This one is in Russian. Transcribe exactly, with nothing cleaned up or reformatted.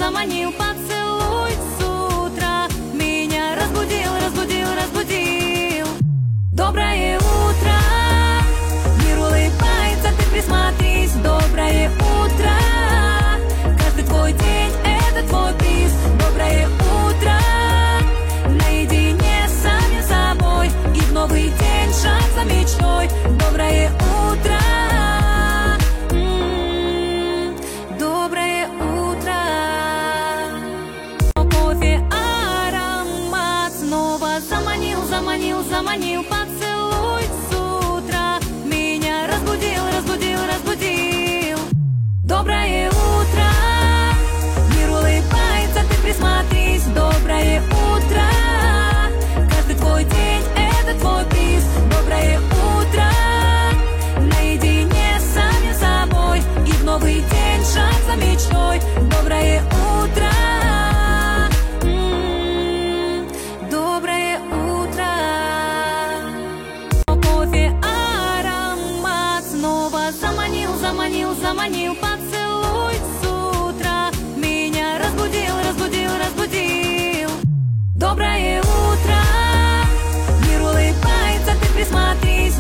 заманил, поцелуй с утра. Меня разбудил, разбудил, разбудил. Доброе утро, мир улыбается, ты присмотрись. Доброе утро, каждый твой день — это твой приз. Доброе утро, наедине с самим собой, и в новый день шаг за мечтой. Доброе утро, м-м, доброе утро. Кофе аромат снова заманил, заманил, заманил, поцелуй с утра. Меня разбудил, разбудил, разбудил. Доброе утро, мир улыбается, ты присмотрись. Доброе утро, каждый твой день — это твой приз. Доброе утро, наедине с самим собой, и в новый день шаг за мечтой. Доброе утро, м-м, доброе утро. Кофе аромат снова заманил, заманил, заманил, поцелуй